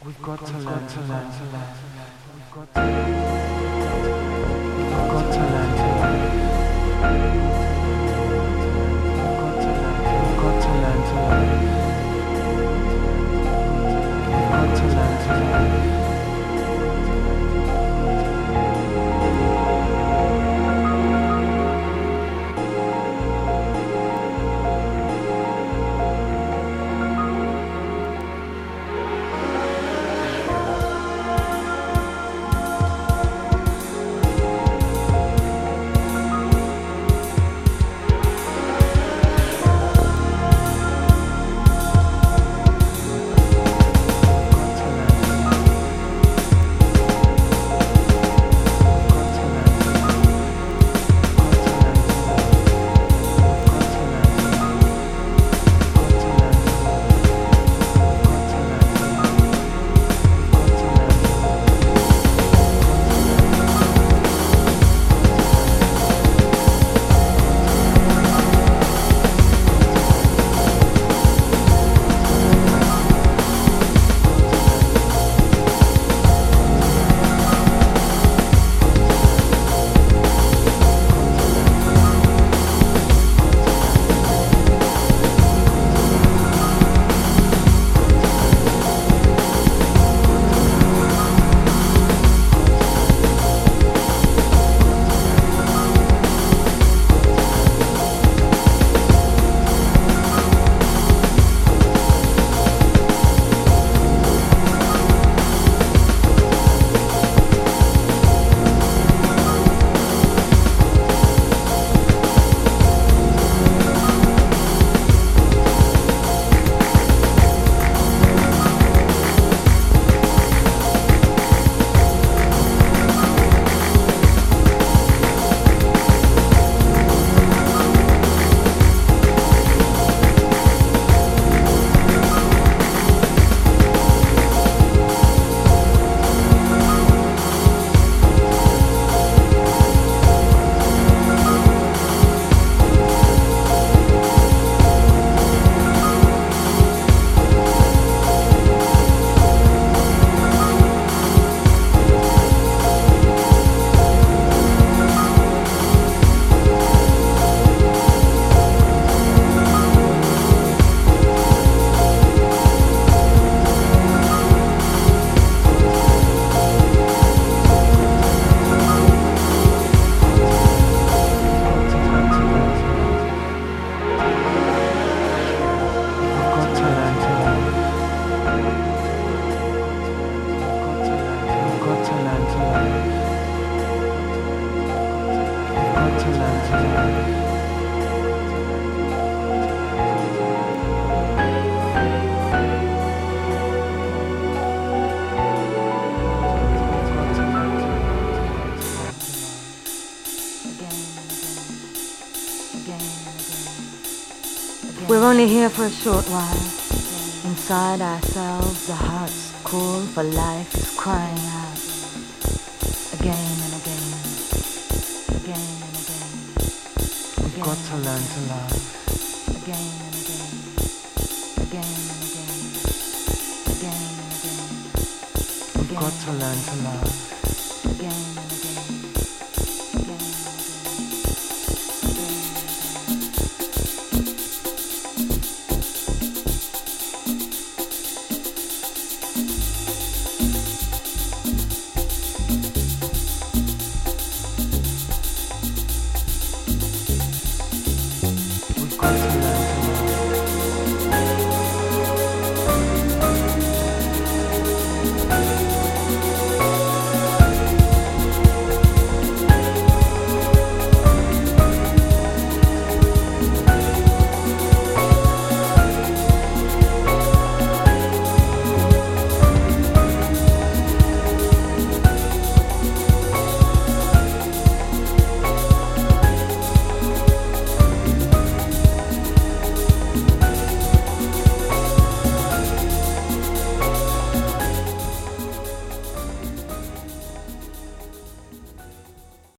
We've got to learn to learn to learn. We've got to learn to learn. We've got to learn to learn. We've got to learn to learn. We're only here for a short while. Inside ourselves, the heart's call for life is crying out. Again and again. Again and again. We've got to learn to love. Again and again. Again and again. Again and again. We've got to learn to love. Again and again.